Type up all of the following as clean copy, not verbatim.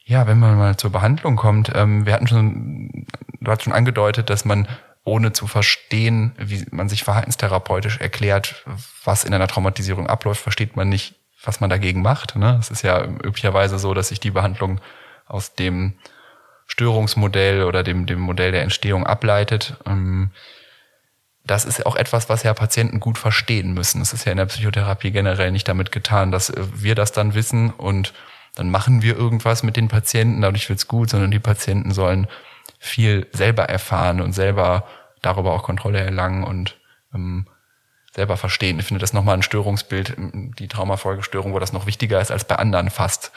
Ja, wenn man mal zur Behandlung kommt, du hast schon angedeutet, dass man ohne zu verstehen, wie man sich verhaltenstherapeutisch erklärt, was in einer Traumatisierung abläuft, versteht man nicht, was man dagegen macht. Ne? Es ist ja üblicherweise so, dass sich die Behandlung aus dem Störungsmodell oder dem Modell der Entstehung ableitet. Das ist auch etwas, was ja Patienten gut verstehen müssen. Es ist ja in der Psychotherapie generell nicht damit getan, dass wir das dann wissen und dann machen wir irgendwas mit den Patienten, dadurch wird's gut, sondern die Patienten sollen viel selber erfahren und selber darüber auch Kontrolle erlangen und selber verstehen. Ich finde das nochmal ein Störungsbild, die Traumafolgestörung, wo das noch wichtiger ist als bei anderen fast.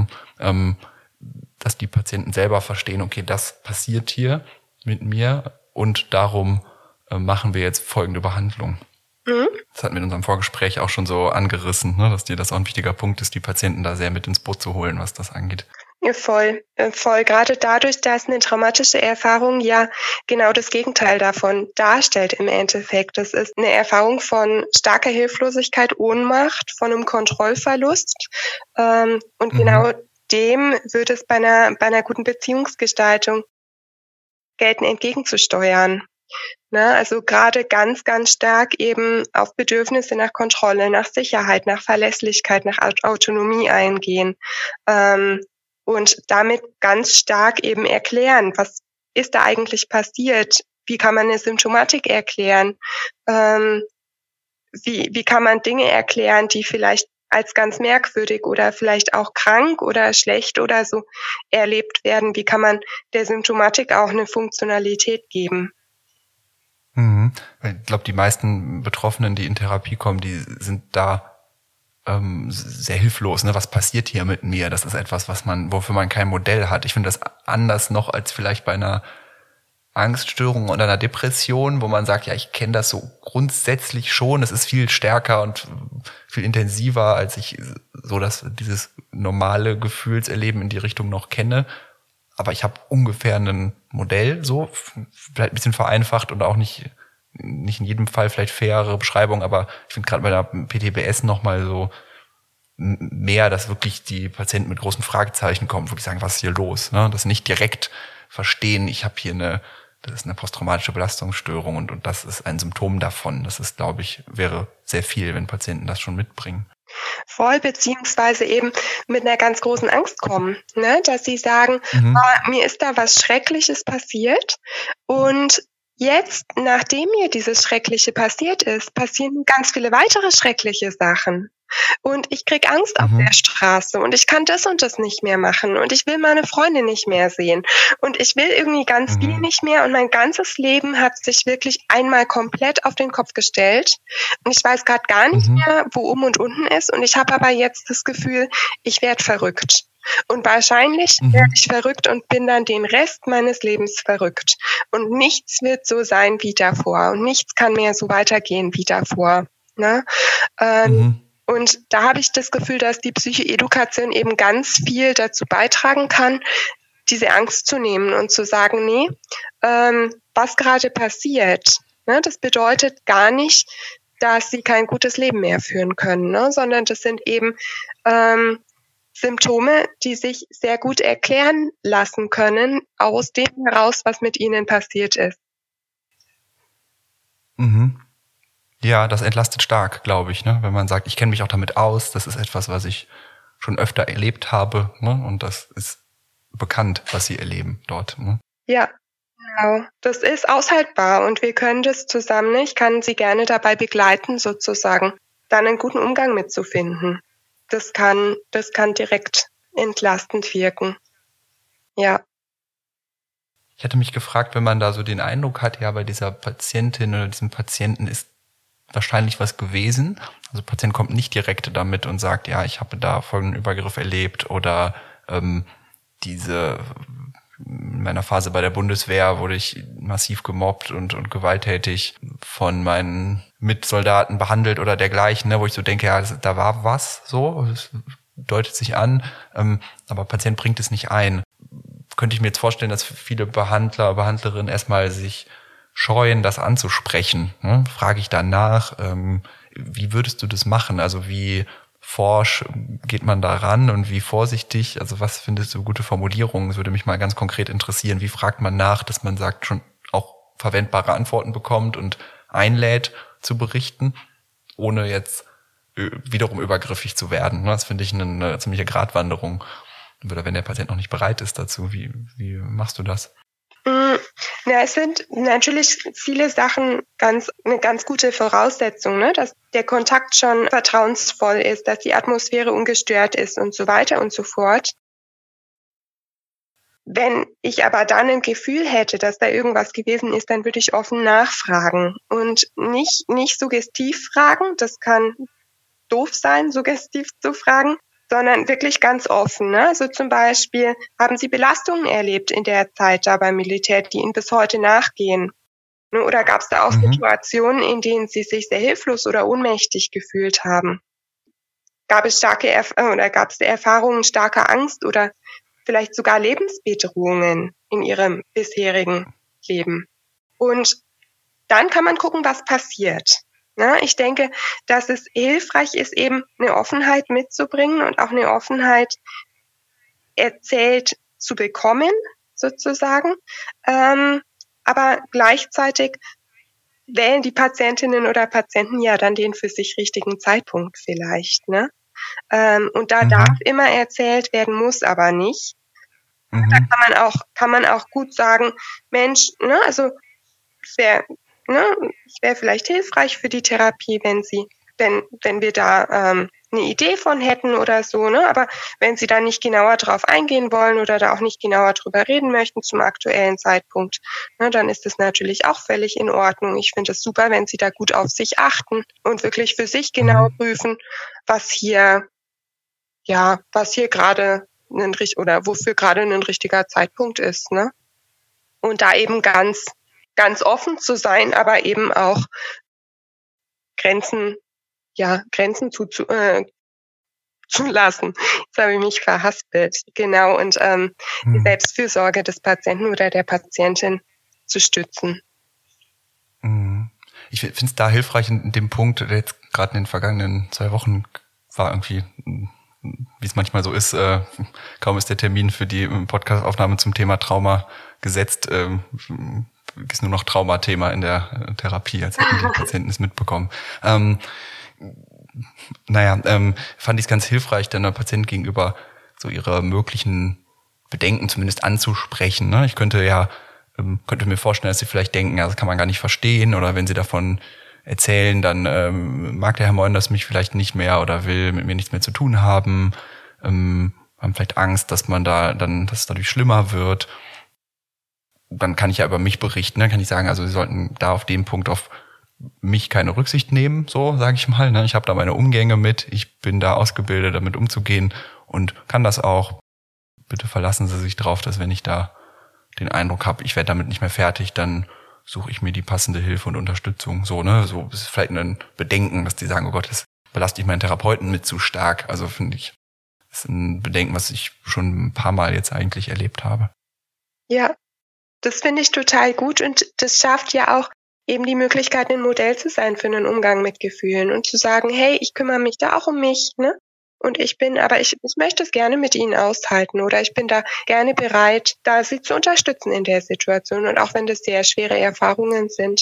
Dass die Patienten selber verstehen, okay, das passiert hier mit mir und darum machen wir jetzt folgende Behandlung. Das hatten wir in unserem Vorgespräch auch schon so angerissen, ne, dass dir das auch ein wichtiger Punkt ist, die Patienten da sehr mit ins Boot zu holen, was das angeht. Ja, voll. Gerade dadurch, dass eine traumatische Erfahrung ja genau das Gegenteil davon darstellt im Endeffekt. Das ist eine Erfahrung von starker Hilflosigkeit, Ohnmacht, von einem Kontrollverlust. Und genau dem wird es bei einer guten Beziehungsgestaltung gelten, entgegenzusteuern. Ne, also gerade ganz, ganz stark eben auf Bedürfnisse nach Kontrolle, nach Sicherheit, nach Verlässlichkeit, nach Autonomie eingehen. Und damit ganz stark eben erklären, was ist da eigentlich passiert? Wie kann man eine Symptomatik erklären? Wie kann man Dinge erklären, die vielleicht als ganz merkwürdig oder vielleicht auch krank oder schlecht oder so erlebt werden? Wie kann man der Symptomatik auch eine Funktionalität geben? Ich glaube, die meisten Betroffenen, die in Therapie kommen, die sind da sehr hilflos. Ne? Was passiert hier mit mir? Das ist etwas, wofür man kein Modell hat. Ich finde das anders noch als vielleicht bei einer Angststörung oder einer Depression, wo man sagt, ja, ich kenne das so grundsätzlich schon. Es ist viel stärker und viel intensiver, als ich so dieses normale Gefühlserleben in die Richtung noch kenne. Aber ich habe ungefähr ein Modell, so vielleicht ein bisschen vereinfacht und auch nicht in jedem Fall vielleicht fairere Beschreibung, aber ich finde gerade bei der PTBS nochmal so mehr, dass wirklich die Patienten mit großen Fragezeichen kommen, wirklich sagen, was ist hier los? Ne? Das nicht direkt verstehen, das ist eine posttraumatische Belastungsstörung und das ist ein Symptom davon. Das ist, glaube ich, wäre sehr viel, wenn Patienten das schon mitbringen. Voll, beziehungsweise eben mit einer ganz großen Angst kommen, ne? Dass sie sagen, mir ist da was Schreckliches passiert und jetzt, nachdem mir dieses Schreckliche passiert ist, passieren ganz viele weitere schreckliche Sachen. Und ich krieg Angst auf der Straße und ich kann das und das nicht mehr machen und ich will meine Freunde nicht mehr sehen und ich will irgendwie ganz viel nicht mehr und mein ganzes Leben hat sich wirklich einmal komplett auf den Kopf gestellt und ich weiß gerade gar nicht mehr, wo oben und unten ist und ich habe aber jetzt das Gefühl, ich werde verrückt. Und wahrscheinlich werde ich verrückt und bin dann den Rest meines Lebens verrückt. Und nichts wird so sein wie davor und nichts kann mehr so weitergehen wie davor. Ne? Und da habe ich das Gefühl, dass die Psychoedukation eben ganz viel dazu beitragen kann, diese Angst zu nehmen und zu sagen, nee, was gerade passiert, ne, das bedeutet gar nicht, dass sie kein gutes Leben mehr führen können, ne, sondern das sind eben Symptome, die sich sehr gut erklären lassen können, aus dem heraus, was mit ihnen passiert ist. Ja, das entlastet stark, glaube ich, ne? Wenn man sagt, ich kenne mich auch damit aus, das ist etwas, was ich schon öfter erlebt habe, ne? Und das ist bekannt, was sie erleben dort. Ne? Ja, genau. Das ist aushaltbar und wir können das zusammen, ich kann sie gerne dabei begleiten, sozusagen, dann einen guten Umgang mitzufinden. Das kann direkt entlastend wirken. Ja. Ich hatte mich gefragt, wenn man da so den Eindruck hat, ja, bei dieser Patientin oder diesem Patienten ist wahrscheinlich was gewesen. Also der Patient kommt nicht direkt damit und sagt, ja, ich habe da folgenden Übergriff erlebt oder in meiner Phase bei der Bundeswehr wurde ich massiv gemobbt und gewalttätig von meinen Mitsoldaten behandelt oder dergleichen, ne, wo ich so denke, ja, da war was so, das deutet sich an, aber Patient bringt es nicht ein. Könnte ich mir jetzt vorstellen, dass viele Behandler, Behandlerinnen erstmal sich scheuen, das anzusprechen. Ne? Frage ich danach, wie würdest du das machen? Also wie forsch geht man da ran und wie vorsichtig? Also was findest du gute Formulierungen? Es würde mich mal ganz konkret interessieren. Wie fragt man nach, dass man sagt, schon auch verwendbare Antworten bekommt und einlädt zu berichten, ohne jetzt wiederum übergriffig zu werden? Das finde ich eine ziemliche Gratwanderung. Oder wenn der Patient noch nicht bereit ist dazu, wie machst du das? Ja, es sind natürlich viele Sachen eine ganz gute Voraussetzung, ne? Dass der Kontakt schon vertrauensvoll ist, dass die Atmosphäre ungestört ist und so weiter und so fort. Wenn ich aber dann ein Gefühl hätte, dass da irgendwas gewesen ist, dann würde ich offen nachfragen und nicht suggestiv fragen. Das kann doof sein, suggestiv zu fragen, sondern wirklich ganz offen. Ne? Also zum Beispiel, haben Sie Belastungen erlebt in der Zeit da beim Militär, die Ihnen bis heute nachgehen? Ne? Oder gab es da auch Situationen, in denen Sie sich sehr hilflos oder ohnmächtig gefühlt haben? Gab es Erfahrungen starker Angst oder vielleicht sogar Lebensbedrohungen in Ihrem bisherigen Leben? Und dann kann man gucken, was passiert. Ich denke, dass es hilfreich ist, eben eine Offenheit mitzubringen und auch eine Offenheit erzählt zu bekommen, sozusagen. Aber gleichzeitig wählen die Patientinnen oder Patienten ja dann den für sich richtigen Zeitpunkt vielleicht. Ne? Und da darf immer erzählt werden, muss aber nicht. Da kann man auch gut sagen, Mensch, ne, also es wäre vielleicht hilfreich für die Therapie, wenn wir da eine Idee von hätten oder so, ne? Aber wenn Sie da nicht genauer drauf eingehen wollen oder da auch nicht genauer drüber reden möchten zum aktuellen Zeitpunkt, ne, dann ist das natürlich auch völlig in Ordnung. Ich finde es super, wenn Sie da gut auf sich achten und wirklich für sich genau prüfen, was hier gerade wofür gerade ein richtiger Zeitpunkt ist, ne? Und da eben ganz offen zu sein, aber eben auch Grenzen zu lassen. Jetzt habe ich mich verhaspelt. Genau, und die Selbstfürsorge des Patienten oder der Patientin zu stützen. Ich finde es da hilfreich in dem Punkt, der jetzt gerade in den vergangenen 2 Wochen war irgendwie, wie es manchmal so ist, kaum ist der Termin für die Podcast-Aufnahme zum Thema Trauma gesetzt, ist nur noch Traumathema in der Therapie, als hätten die Patienten es mitbekommen. Fand ich es ganz hilfreich, dann der Patient gegenüber so ihre möglichen Bedenken zumindest anzusprechen. Ne? Ich könnte mir vorstellen, dass sie vielleicht denken, das kann man gar nicht verstehen, oder wenn sie davon erzählen, dann mag der Herr Meunders mich vielleicht nicht mehr oder will mit mir nichts mehr zu tun haben, haben vielleicht Angst, dass es dadurch schlimmer wird. Dann kann ich ja über mich berichten, ne? Kann ich sagen, also Sie sollten da auf dem Punkt auf mich keine Rücksicht nehmen, so sage ich mal. Ne? Ich habe da meine Umgänge mit, ich bin da ausgebildet, damit umzugehen und kann das auch. Bitte verlassen Sie sich drauf, dass wenn ich da den Eindruck habe, ich werde damit nicht mehr fertig, dann suche ich mir die passende Hilfe und Unterstützung. So, ne? So ist vielleicht ein Bedenken, dass die sagen, oh Gott, das belaste ich meinen Therapeuten mit zu stark. Also finde ich, das ist ein Bedenken, was ich schon ein paar Mal jetzt eigentlich erlebt habe. Ja. Das finde ich total gut und das schafft ja auch eben die Möglichkeit, ein Modell zu sein für einen Umgang mit Gefühlen und zu sagen, hey, ich kümmere mich da auch um mich, ne? Und ich möchte es gerne mit Ihnen aushalten oder ich bin da gerne bereit, da Sie zu unterstützen in der Situation. Und auch wenn das sehr schwere Erfahrungen sind,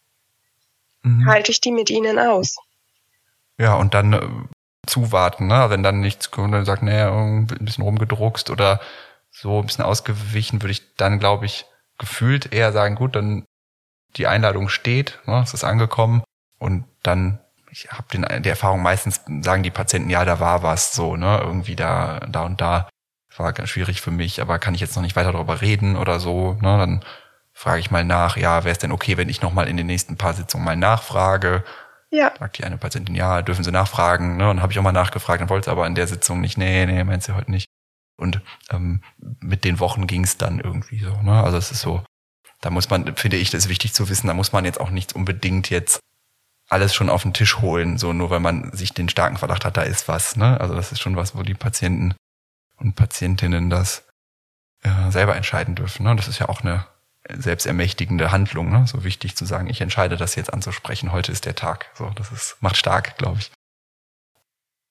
halte ich die mit Ihnen aus. Ja, und dann zuwarten, ne? Wenn dann nichts kommt, dann sagt, ein bisschen rumgedruckst oder so ein bisschen ausgewichen, würde ich dann, glaube ich, gefühlt eher sagen, gut, dann die Einladung steht, ne, es ist angekommen und dann, ich habe die Erfahrung, meistens sagen die Patienten, ja, da war was so, ne, irgendwie da und da, war ganz schwierig für mich, aber kann ich jetzt noch nicht weiter darüber reden oder so, ne, dann frage ich mal nach, ja, wäre es denn okay, wenn ich nochmal in den nächsten paar Sitzungen mal nachfrage? Ja. Sagt die eine Patientin, ja, dürfen Sie nachfragen, ne, und habe ich auch mal nachgefragt, dann wollte es aber in der Sitzung nicht, nee, meint sie heute nicht. Und mit den Wochen ging es dann irgendwie so, ne? Also es ist so, da muss man, finde ich, das ist wichtig zu wissen, da muss man jetzt auch nicht unbedingt jetzt alles schon auf den Tisch holen, so nur weil man sich den starken Verdacht hat, da ist was, ne? Also das ist schon was, wo die Patienten und Patientinnen das selber entscheiden dürfen, ne? Das ist ja auch eine selbstermächtigende Handlung, ne? So wichtig zu sagen, ich entscheide das jetzt anzusprechen, heute ist der Tag. So, macht stark, glaube ich.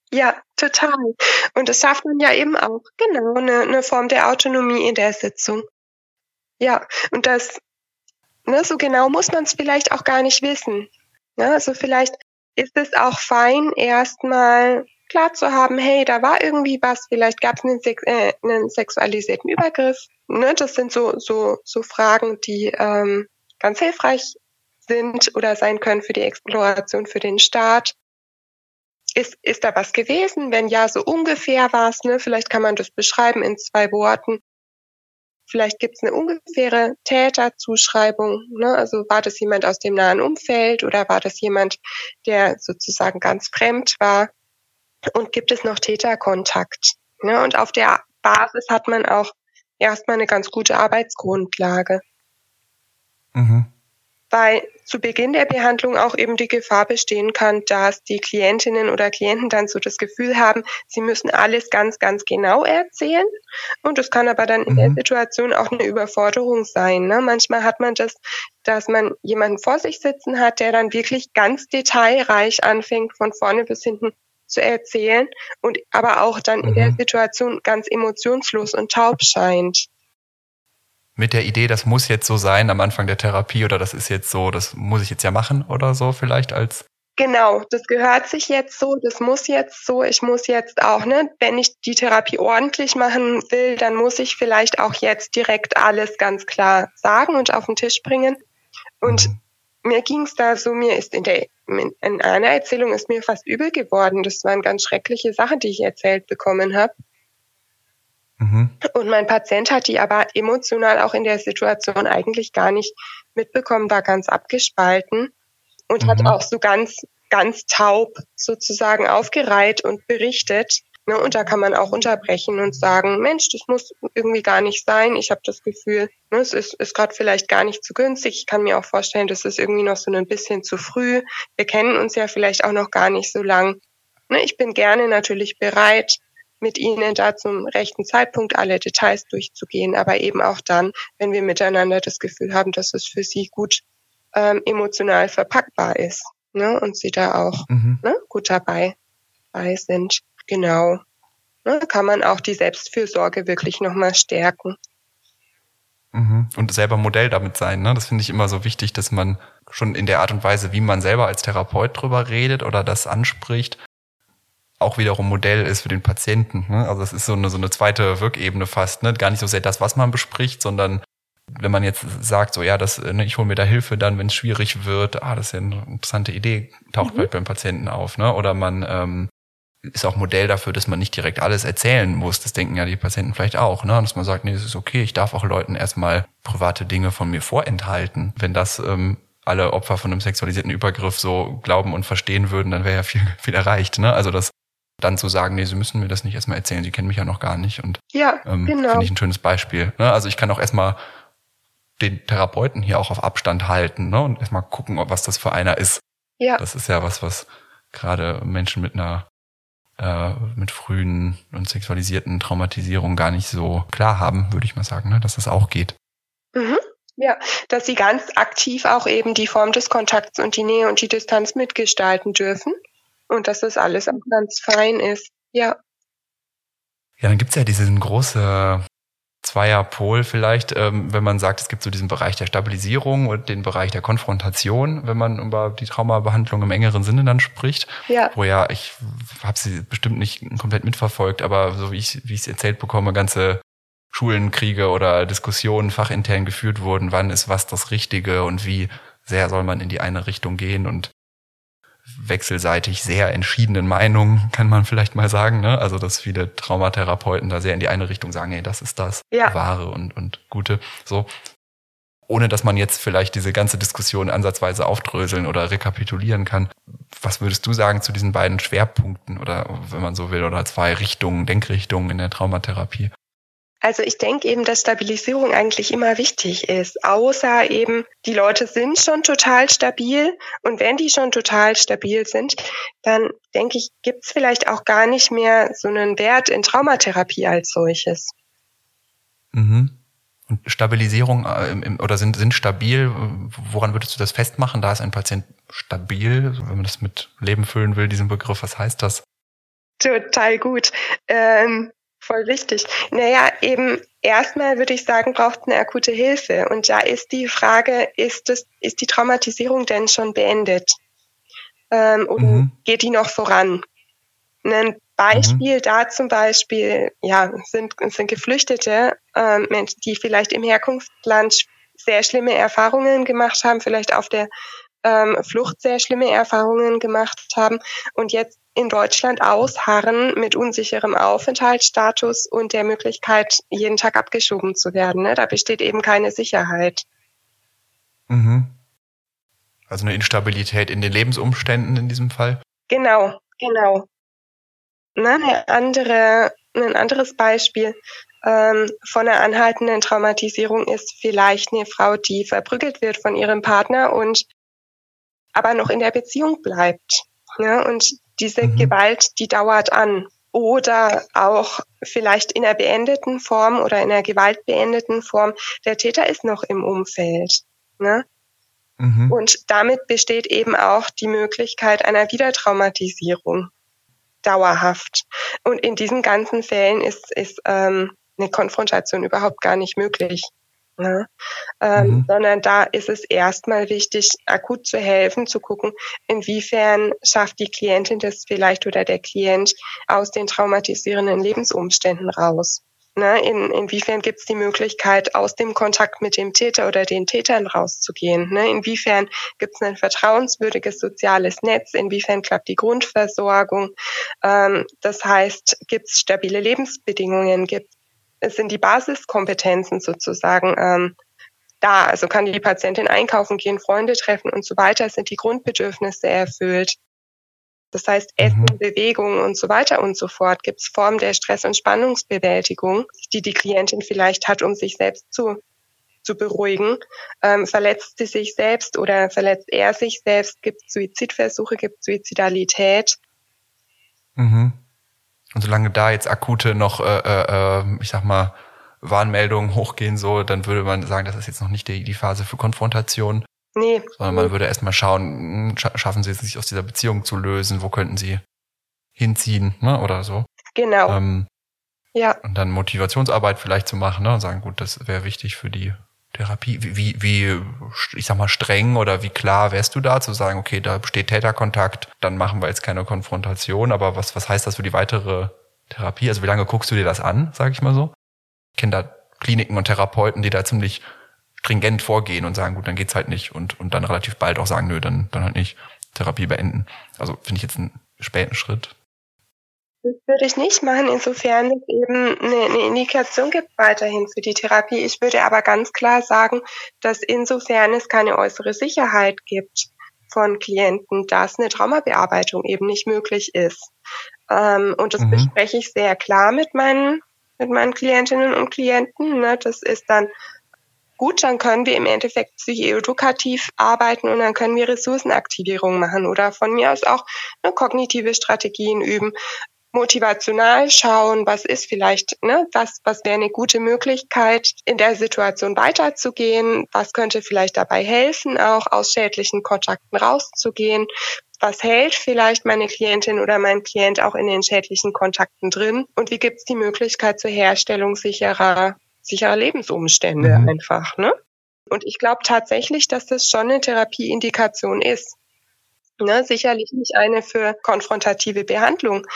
Ja, total. Und das schafft man ja eben auch, genau, eine Form der Autonomie in der Sitzung. Ja, und das, ne, so genau muss man es vielleicht auch gar nicht wissen. Ne? Also vielleicht ist es auch fein, erstmal klar zu haben, hey, da war irgendwie was, vielleicht gab es einen sexualisierten Übergriff. Ne? Das sind so Fragen, die ganz hilfreich sind oder sein können für die Exploration, für den Start. Ist da was gewesen? Wenn ja, so ungefähr was, ne? Vielleicht kann man das beschreiben in 2 Worten. Vielleicht gibt es eine ungefähre Täterzuschreibung, ne? Also war das jemand aus dem nahen Umfeld oder war das jemand, der sozusagen ganz fremd war? Und gibt es noch Täterkontakt? Ne? Und auf der Basis hat man auch erstmal eine ganz gute Arbeitsgrundlage. Mhm. Weil zu Beginn der Behandlung auch eben die Gefahr bestehen kann, dass die Klientinnen oder Klienten dann so das Gefühl haben, sie müssen alles ganz, ganz genau erzählen. Und das kann aber dann in der Situation auch eine Überforderung sein. Ne? Manchmal hat man das, dass man jemanden vor sich sitzen hat, der dann wirklich ganz detailreich anfängt, von vorne bis hinten zu erzählen und aber auch dann in der Situation ganz emotionslos und taub scheint. Mit der Idee, das muss jetzt so sein am Anfang der Therapie oder das ist jetzt so, das muss ich jetzt ja machen oder so vielleicht als... Genau, das gehört sich jetzt so, das muss jetzt so, ich muss jetzt auch, ne, wenn ich die Therapie ordentlich machen will, dann muss ich vielleicht auch jetzt direkt alles ganz klar sagen und auf den Tisch bringen. Und mir ging's da so, mir ist in einer Erzählung ist mir fast übel geworden. Das waren ganz schreckliche Sachen, die ich erzählt bekommen habe. Und mein Patient hat die aber emotional auch in der Situation eigentlich gar nicht mitbekommen, war ganz abgespalten und hat auch so ganz, ganz taub sozusagen aufgereiht und berichtet. Ne? Und da kann man auch unterbrechen und sagen, Mensch, das muss irgendwie gar nicht sein. Ich habe das Gefühl, ne, es ist gerade vielleicht gar nicht zu günstig. Ich kann mir auch vorstellen, das ist irgendwie noch so ein bisschen zu früh. Wir kennen uns ja vielleicht auch noch gar nicht so lang. Ne? Ich bin gerne natürlich bereit, mit Ihnen da zum rechten Zeitpunkt alle Details durchzugehen, aber eben auch dann, wenn wir miteinander das Gefühl haben, dass es für Sie gut emotional verpackbar ist, ne? Und Sie da auch ne, gut dabei sind. Genau. Ne? Kann man auch die Selbstfürsorge wirklich nochmal stärken. Und selber Modell damit sein, ne? Das finde ich immer so wichtig, dass man schon in der Art und Weise, wie man selber als Therapeut drüber redet oder das anspricht, auch wiederum Modell ist für den Patienten. Ne? Also das ist so eine zweite Wirkebene fast. Ne? Gar nicht so sehr das, was man bespricht, sondern wenn man jetzt sagt, so ja, ich hole mir da Hilfe dann, wenn es schwierig wird, das ist ja eine interessante Idee, taucht vielleicht beim Patienten auf. Ne? Oder man ist auch Modell dafür, dass man nicht direkt alles erzählen muss. Das denken ja die Patienten vielleicht auch. Ne? Und dass man sagt, nee, das ist okay, ich darf auch Leuten erstmal private Dinge von mir vorenthalten. Wenn das alle Opfer von einem sexualisierten Übergriff so glauben und verstehen würden, dann wäre ja viel erreicht. Ne? Also das dann zu sagen, nee, Sie müssen mir das nicht erstmal erzählen, Sie kennen mich ja noch gar nicht. Und ja, genau. Finde ich ein schönes Beispiel. Ne? Also ich kann auch erstmal den Therapeuten hier auch auf Abstand halten, ne? Und erstmal gucken, was das für einer ist. Ja. Das ist ja was gerade Menschen mit frühen und sexualisierten Traumatisierungen gar nicht so klar haben, würde ich mal sagen, ne? Dass das auch geht. Ja, dass sie ganz aktiv auch eben die Form des Kontakts und die Nähe und die Distanz mitgestalten dürfen. Und dass das alles auch ganz fein ist. Ja. Ja, dann gibt's ja diesen großen Zweierpol vielleicht, wenn man sagt, es gibt so diesen Bereich der Stabilisierung und den Bereich der Konfrontation, wenn man über die Traumabehandlung im engeren Sinne dann spricht. Ja. Wo ja, ich habe sie bestimmt nicht komplett mitverfolgt, aber so wie ich es erzählt bekomme, ganze Schulenkriege oder Diskussionen fachintern geführt wurden, wann ist was das Richtige und wie sehr soll man in die eine Richtung gehen und wechselseitig sehr entschiedenen Meinungen, kann man vielleicht mal sagen, ne? Also, dass viele Traumatherapeuten da sehr in die eine Richtung sagen, hey, das ist das Wahre und Gute, so. Ohne dass man jetzt vielleicht diese ganze Diskussion ansatzweise aufdröseln oder rekapitulieren kann. Was würdest du sagen zu diesen beiden Schwerpunkten oder, wenn man so will, oder 2 Richtungen, Denkrichtungen in der Traumatherapie? Also ich denke eben, dass Stabilisierung eigentlich immer wichtig ist, außer eben, die Leute sind schon total stabil und wenn die schon total stabil sind, dann denke ich, gibt es vielleicht auch gar nicht mehr so einen Wert in Traumatherapie als solches. Und Stabilisierung oder sind stabil, woran würdest du das festmachen? Da ist ein Patient stabil, wenn man das mit Leben füllen will, diesen Begriff, was heißt das? Total gut. Voll richtig. Naja, eben erstmal würde ich sagen, braucht es eine akute Hilfe. Und da ist die Frage, ist die Traumatisierung denn schon beendet? Oder geht die noch voran? Ein Beispiel da zum Beispiel, sind Geflüchtete, Menschen, die vielleicht im Herkunftsland sehr schlimme Erfahrungen gemacht haben, vielleicht auf der Flucht sehr schlimme Erfahrungen gemacht haben und jetzt in Deutschland ausharren mit unsicherem Aufenthaltsstatus und der Möglichkeit, jeden Tag abgeschoben zu werden. Ne? Da besteht eben keine Sicherheit. Also eine Instabilität in den Lebensumständen in diesem Fall? Genau. Ein anderes Beispiel von einer anhaltenden Traumatisierung ist vielleicht eine Frau, die verprügelt wird von ihrem Partner und aber noch in der Beziehung bleibt. Ja, und diese Gewalt, die dauert an. Oder auch vielleicht in einer beendeten Form oder in einer gewaltbeendeten Form, der Täter ist noch im Umfeld. Ne? Und damit besteht eben auch die Möglichkeit einer Wiedertraumatisierung dauerhaft. Und in diesen ganzen Fällen ist eine Konfrontation überhaupt gar nicht möglich. Ne? Sondern da ist es erstmal wichtig, akut zu helfen, zu gucken, inwiefern schafft die Klientin das vielleicht oder der Klient aus den traumatisierenden Lebensumständen raus. Ne? Inwiefern gibt es die Möglichkeit, aus dem Kontakt mit dem Täter oder den Tätern rauszugehen? Ne? Inwiefern gibt es ein vertrauenswürdiges soziales Netz? Inwiefern klappt die Grundversorgung? Das heißt, gibt es stabile Lebensbedingungen? Es sind die Basiskompetenzen sozusagen da. Also kann die Patientin einkaufen gehen, Freunde treffen und so weiter. Sind die Grundbedürfnisse erfüllt? Das heißt Essen, Bewegung und so weiter und so fort. Gibt es Formen der Stress- und Spannungsbewältigung, die Klientin vielleicht hat, um sich selbst zu beruhigen? Verletzt sie sich selbst oder verletzt er sich selbst? Gibt es Suizidversuche? Gibt es Suizidalität? Und solange da jetzt akute noch, ich sag mal, Warnmeldungen hochgehen, so, dann würde man sagen, das ist jetzt noch nicht die Phase für Konfrontation. Nee. Sondern man würde erstmal schauen, schaffen sie es sich aus dieser Beziehung zu lösen, wo könnten sie hinziehen, ne, oder so. Genau. Ja. Und dann Motivationsarbeit vielleicht zu machen, ne, und sagen, gut, das wäre wichtig für die Therapie. Wie, ich sag mal, streng oder wie klar wärst du da, zu sagen, okay, da besteht Täterkontakt, dann machen wir jetzt keine Konfrontation, aber was heißt das für die weitere Therapie? Also wie lange guckst du dir das an, sage ich mal so? Ich kenne da Kliniken und Therapeuten, die da ziemlich stringent vorgehen und sagen, gut, dann geht's halt nicht und dann relativ bald auch sagen, nö, dann halt nicht, Therapie beenden. Also finde ich jetzt einen späten Schritt. Das würde ich nicht machen, insofern es eben eine Indikation gibt weiterhin für die Therapie. Ich würde aber ganz klar sagen, dass insofern es keine äußere Sicherheit gibt von Klienten, dass eine Traumabearbeitung eben nicht möglich ist. Und das bespreche ich sehr klar mit meinen Klientinnen und Klienten. Ne? Das ist dann gut, dann können wir im Endeffekt psychoedukativ arbeiten und dann können wir Ressourcenaktivierung machen oder von mir aus auch kognitive Strategien üben. Motivational schauen, was ist vielleicht, was wäre eine gute Möglichkeit, in der Situation weiterzugehen, was könnte vielleicht dabei helfen, auch aus schädlichen Kontakten rauszugehen, was hält vielleicht meine Klientin oder mein Klient auch in den schädlichen Kontakten drin und wie gibt es die Möglichkeit zur Herstellung sicherer Lebensumstände einfach, ne? Und ich glaube tatsächlich, dass das schon eine Therapieindikation ist. Ne, sicherlich nicht eine für konfrontative Behandlung,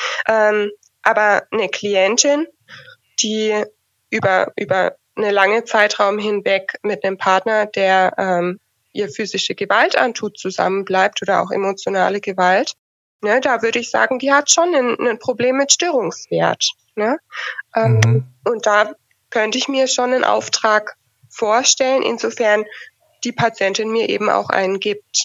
aber eine Klientin, die über eine lange Zeitraum hinweg mit einem Partner, der ihr physische Gewalt antut, zusammenbleibt oder auch emotionale Gewalt, ne, da würde ich sagen, die hat schon ein Problem mit Störungswert. Ne? Und da könnte ich mir schon einen Auftrag vorstellen, insofern die Patientin mir eben auch einen gibt.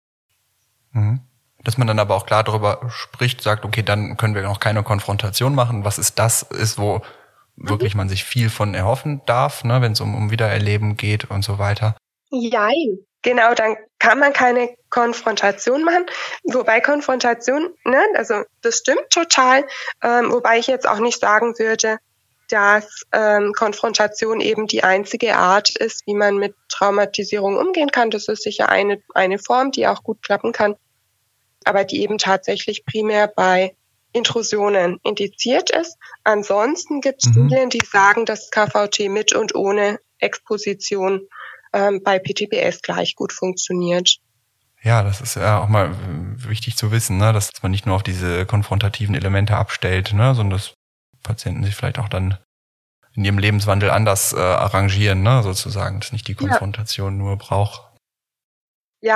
Dass man dann aber auch klar darüber spricht, sagt, okay, dann können wir noch keine Konfrontation machen. Was ist, wo wirklich man sich viel von erhoffen darf, ne, wenn es um Wiedererleben geht und so weiter. Jein. Genau, dann kann man keine Konfrontation machen. Wobei Konfrontation, ne, also das stimmt total, wobei ich jetzt auch nicht sagen würde, dass Konfrontation eben die einzige Art ist, wie man mit Traumatisierung umgehen kann. Das ist sicher eine Form, die auch gut klappen kann, aber die eben tatsächlich primär bei Intrusionen indiziert ist. Ansonsten gibt es Studien, die sagen, dass KVT mit und ohne Exposition bei PTBS gleich gut funktioniert. Ja, das ist ja auch mal wichtig zu wissen, ne, dass man nicht nur auf diese konfrontativen Elemente abstellt, ne, sondern dass Patienten sich vielleicht auch dann in ihrem Lebenswandel anders arrangieren, ne, sozusagen, dass nicht die Konfrontation nur braucht. Ja.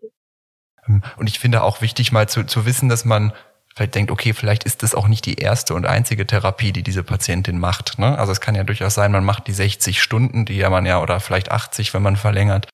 Und ich finde auch wichtig mal zu wissen, dass man vielleicht denkt, okay, vielleicht ist das auch nicht die erste und einzige Therapie, die diese Patientin macht, ne? Also es kann ja durchaus sein, man macht die 60 Stunden, die ja man ja, oder vielleicht 80, wenn man verlängert.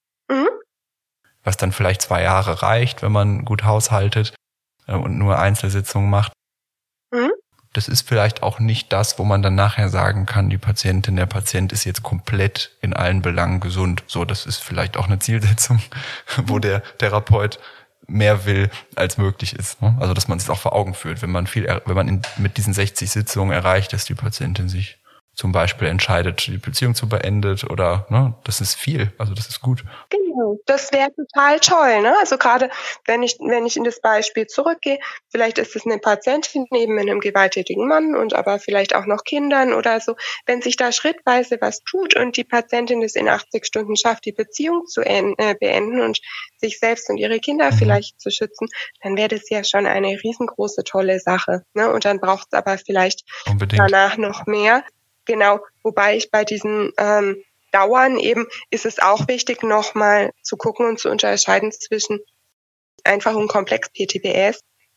Was dann vielleicht 2 Jahre reicht, wenn man gut haushaltet und nur Einzelsitzungen macht. Das ist vielleicht auch nicht das, wo man dann nachher sagen kann, die Patientin, der Patient ist jetzt komplett in allen Belangen gesund. So, das ist vielleicht auch eine Zielsetzung, wo der Therapeut mehr will, als möglich ist. Ne? Also, dass man es auch vor Augen führt, wenn man mit diesen 60 Sitzungen erreicht, dass die Patientin sich zum Beispiel entscheidet, die Beziehung zu beendet oder, ne, das ist viel, also das ist gut. Genau, das wäre total toll, ne? Also gerade wenn ich in das Beispiel zurückgehe, vielleicht ist es eine Patientin neben einem gewalttätigen Mann und aber vielleicht auch noch Kindern oder so. Wenn sich da schrittweise was tut und die Patientin es in 80 Stunden schafft, die Beziehung zu beenden und sich selbst und ihre Kinder vielleicht zu schützen, dann wäre das ja schon eine riesengroße, tolle Sache, ne? Und dann braucht es aber vielleicht danach noch mehr. Genau, wobei ich bei diesen Dauern eben ist es auch wichtig, nochmal zu gucken und zu unterscheiden zwischen einfach und komplex PTBS,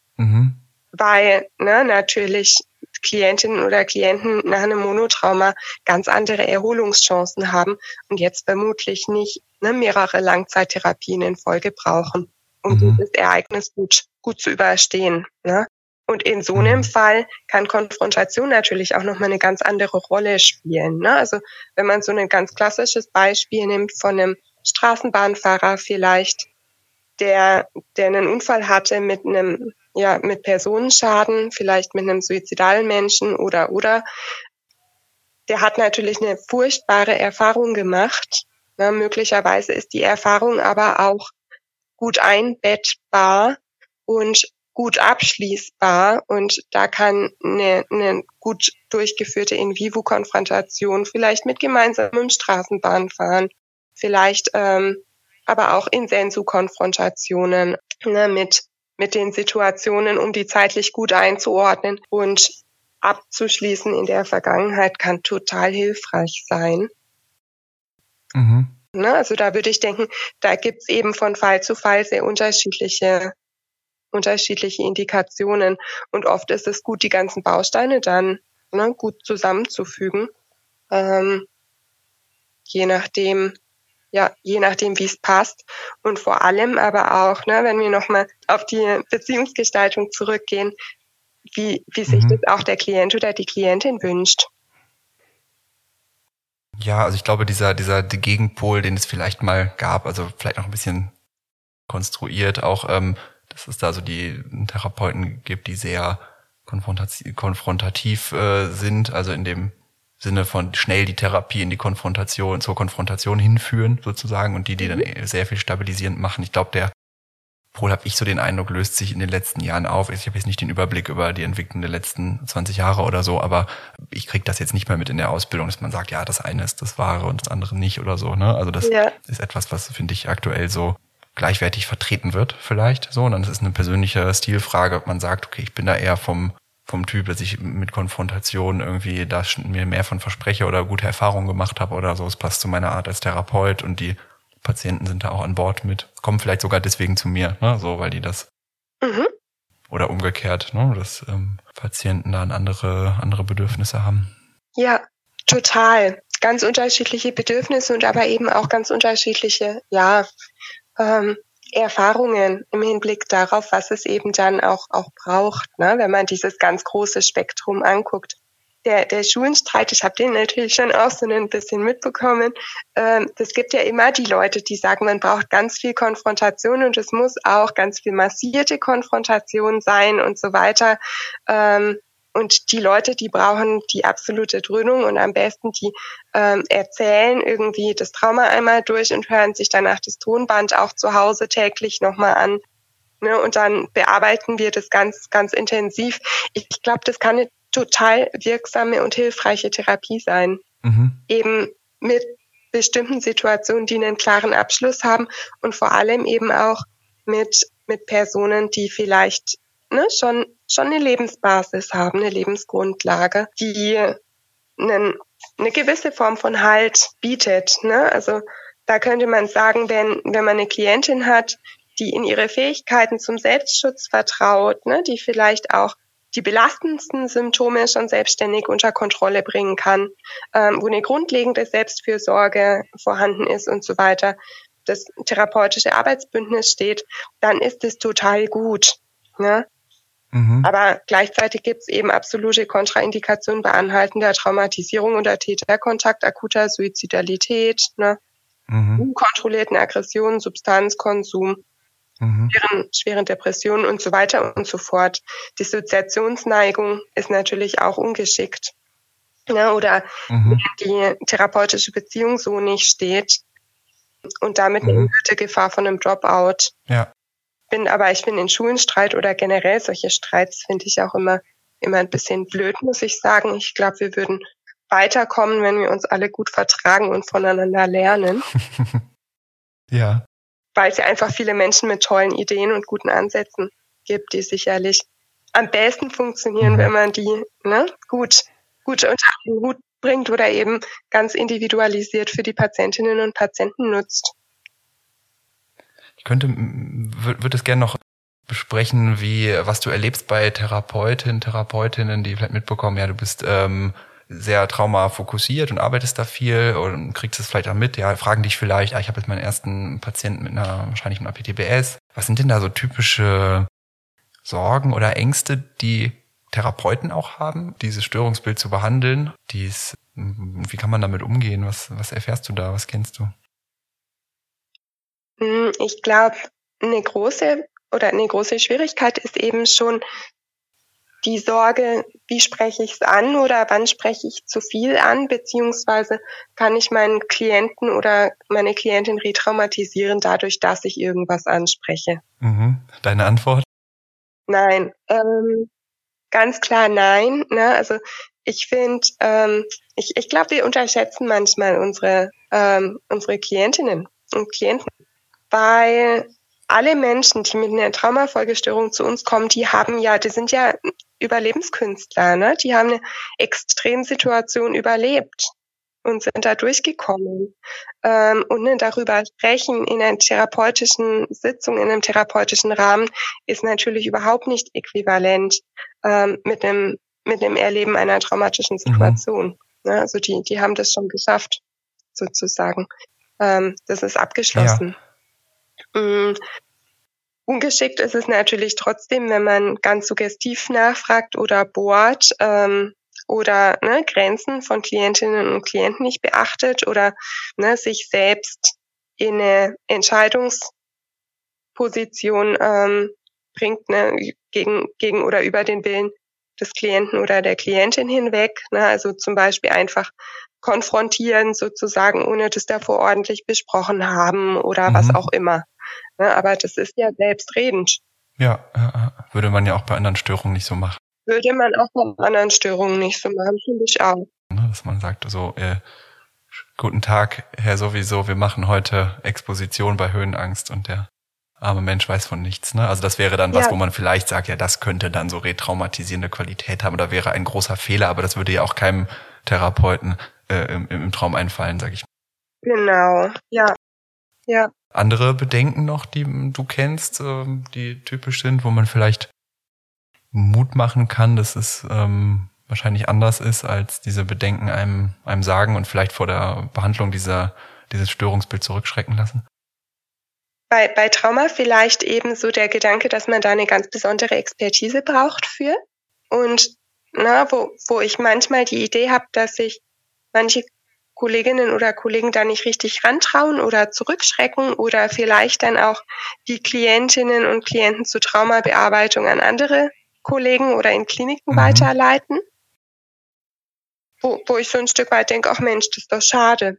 weil natürlich Klientinnen oder Klienten nach einem Monotrauma ganz andere Erholungschancen haben und jetzt vermutlich nicht mehrere Langzeittherapien in Folge brauchen, um dieses Ereignis gut zu überstehen. Ne? Und in so einem Fall kann Konfrontation natürlich auch nochmal eine ganz andere Rolle spielen. Ne? Also wenn man so ein ganz klassisches Beispiel nimmt von einem Straßenbahnfahrer vielleicht, der einen Unfall hatte mit Personenschaden, vielleicht mit einem suizidalen Menschen oder, der hat natürlich eine furchtbare Erfahrung gemacht. Ne? Möglicherweise ist die Erfahrung aber auch gut einbettbar und gut abschließbar und da kann eine gut durchgeführte In-vivo-Konfrontation vielleicht mit gemeinsamem Straßenbahnfahren, vielleicht aber auch In-sensu-Konfrontationen mit den Situationen, um die zeitlich gut einzuordnen und abzuschließen in der Vergangenheit, kann total hilfreich sein. Also da würde ich denken, da gibt's eben von Fall zu Fall sehr unterschiedliche Indikationen. Und oft ist es gut, die ganzen Bausteine dann gut zusammenzufügen. Je nachdem, wie es passt. Und vor allem aber auch, wenn wir nochmal auf die Beziehungsgestaltung zurückgehen, wie sich das auch der Klient oder die Klientin wünscht. Ja, also ich glaube, dieser Gegenpol, den es vielleicht mal gab, also vielleicht noch ein bisschen konstruiert, auch, dass es da so die Therapeuten gibt, die sehr konfrontativ sind, also in dem Sinne von schnell die Therapie in die zur Konfrontation hinführen, sozusagen, und die dann sehr viel stabilisierend machen. Ich glaube, der Pol, habe ich so den Eindruck, löst sich in den letzten Jahren auf. Ich habe jetzt nicht den Überblick über die Entwicklung der letzten 20 Jahre oder so, aber ich kriege das jetzt nicht mehr mit in der Ausbildung, dass man sagt, ja, das eine ist das Wahre und das andere nicht oder so. Ne? Also das ist etwas, was, finde ich, aktuell so gleichwertig vertreten wird vielleicht. So, und dann ist es eine persönliche Stilfrage, ob man sagt, okay, ich bin da eher vom Typ, dass ich mit Konfrontation irgendwie da mir mehr von verspreche oder gute Erfahrungen gemacht habe oder so. Es passt zu meiner Art als Therapeut und die Patienten sind da auch an Bord mit, kommen vielleicht sogar deswegen zu mir, ne, so, weil die das oder umgekehrt, ne, dass Patienten dann andere Bedürfnisse haben. Ja, total. Ganz unterschiedliche Bedürfnisse und aber eben auch ganz unterschiedliche, Erfahrungen im Hinblick darauf, was es eben dann auch braucht, ne, wenn man dieses ganz große Spektrum anguckt. Der Schulenstreit, ich habe den natürlich schon auch so ein bisschen mitbekommen. Das gibt ja immer die Leute, die sagen, man braucht ganz viel Konfrontation und es muss auch ganz viel massierte Konfrontation sein und so weiter. Und die Leute, die brauchen die absolute Dröhnung und am besten die erzählen irgendwie das Trauma einmal durch und hören sich danach das Tonband auch zu Hause täglich nochmal an. Ne? Und dann bearbeiten wir das ganz, ganz intensiv. Ich glaube, das kann eine total wirksame und hilfreiche Therapie sein. Eben mit bestimmten Situationen, die einen klaren Abschluss haben und vor allem eben auch mit Personen, die vielleicht schon eine Lebensbasis haben, eine Lebensgrundlage, die eine gewisse Form von Halt bietet. Ne? Also da könnte man sagen, wenn man eine Klientin hat, die in ihre Fähigkeiten zum Selbstschutz vertraut, ne, die vielleicht auch die belastendsten Symptome schon selbstständig unter Kontrolle bringen kann, wo eine grundlegende Selbstfürsorge vorhanden ist und so weiter, das therapeutische Arbeitsbündnis steht, dann ist es total gut. Ne? Aber gleichzeitig gibt es eben absolute Kontraindikationen bei anhaltender Traumatisierung unter Täterkontakt, akuter Suizidalität, ne? Unkontrollierten Aggressionen, Substanzkonsum, schweren Depressionen und so weiter und so fort. Dissoziationsneigung ist natürlich auch ungeschickt. Ne? Oder wenn die therapeutische Beziehung so nicht steht und damit eine erhöhte Gefahr von einem Dropout. Ja. Ich finde in Schulenstreit oder generell solche Streits finde ich auch immer ein bisschen blöd, muss ich sagen. Ich glaube, wir würden weiterkommen, wenn wir uns alle gut vertragen und voneinander lernen. Ja. Weil es ja einfach viele Menschen mit tollen Ideen und guten Ansätzen gibt, die sicherlich am besten funktionieren, wenn man die gut unter den Hut bringt oder eben ganz individualisiert für die Patientinnen und Patienten nutzt. Ich würde es gerne noch besprechen, was du erlebst bei Therapeutinnen, die vielleicht mitbekommen, ja, du bist sehr traumafokussiert und arbeitest da viel und kriegst es vielleicht auch mit, ja, fragen dich vielleicht, ich habe jetzt meinen ersten Patienten wahrscheinlich mit einer PTBS. Was sind denn da so typische Sorgen oder Ängste, die Therapeuten auch haben, dieses Störungsbild zu behandeln? Wie kann man damit umgehen? Was erfährst du da? Was kennst du? Ich glaube, eine große Schwierigkeit ist eben schon die Sorge, wie spreche ich es an oder wann spreche ich zu viel an, beziehungsweise kann ich meinen Klienten oder meine Klientin retraumatisieren dadurch, dass ich irgendwas anspreche. Deine Antwort? Nein, ganz klar nein. Ne? Also ich finde, ich glaube, wir unterschätzen manchmal unsere Klientinnen und Klienten, weil alle Menschen, die mit einer Traumafolgestörung zu uns kommen, die sind ja Überlebenskünstler, ne? Die haben eine Extremsituation überlebt und sind da durchgekommen. Und darüber sprechen in einer therapeutischen Sitzung, in einem therapeutischen Rahmen, ist natürlich überhaupt nicht äquivalent mit dem Erleben einer traumatischen Situation. Ne? Also die haben das schon geschafft, sozusagen. Das ist abgeschlossen. Ja. Ungeschickt ist es natürlich trotzdem, wenn man ganz suggestiv nachfragt oder bohrt oder Grenzen von Klientinnen und Klienten nicht beachtet oder sich selbst in eine Entscheidungsposition bringt gegen oder über den Willen des Klienten oder der Klientin hinweg. Also zum Beispiel einfach konfrontieren sozusagen, ohne das davor ordentlich besprochen haben oder was auch immer. Aber das ist ja selbstredend. Ja, würde man ja auch bei anderen Störungen nicht so machen. Würde man auch bei anderen Störungen nicht so machen, finde ich auch. Dass man sagt so, guten Tag, Herr sowieso, wir machen heute Exposition bei Höhenangst und der arme Mensch weiß von nichts. Ne? Also das wäre dann was, wo man vielleicht sagt, ja, das könnte dann so retraumatisierende Qualität haben oder wäre ein großer Fehler, aber das würde ja auch keinem Therapeuten im Traum einfallen, sage ich. Genau, ja. Andere Bedenken noch, die du kennst, die typisch sind, wo man vielleicht Mut machen kann, dass es wahrscheinlich anders ist, als diese Bedenken einem sagen und vielleicht vor der Behandlung dieses Störungsbild zurückschrecken lassen? Bei Trauma vielleicht eben so der Gedanke, dass man da eine ganz besondere Expertise braucht für. Und wo ich manchmal die Idee habe, dass sich manche Kolleginnen oder Kollegen da nicht richtig rantrauen oder zurückschrecken oder vielleicht dann auch die Klientinnen und Klienten zur Traumabearbeitung an andere Kollegen oder in Kliniken weiterleiten. Wo ich so ein Stück weit denke, ach Mensch, das ist doch schade.